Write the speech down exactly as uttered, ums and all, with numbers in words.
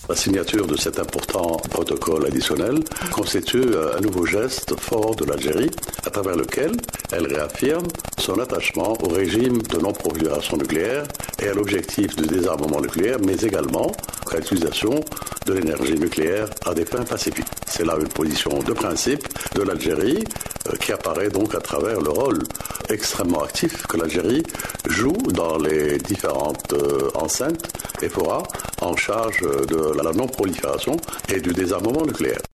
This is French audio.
La signature de cet important protocole additionnel constitue un nouveau geste fort de l'Algérie, à travers lequel elle réaffirme son attachement au régime de non-prolifération nucléaire et à l'objectif de désarmement nucléaire, mais également à l'utilisation de l'énergie nucléaire à des fins pacifiques. C'est là une position de principe de l'Algérie euh, qui apparaît donc à travers le rôle extrêmement actif que l'Algérie joue dans les différentes euh, enceintes et forats en charge de la non-prolifération et du désarmement nucléaire.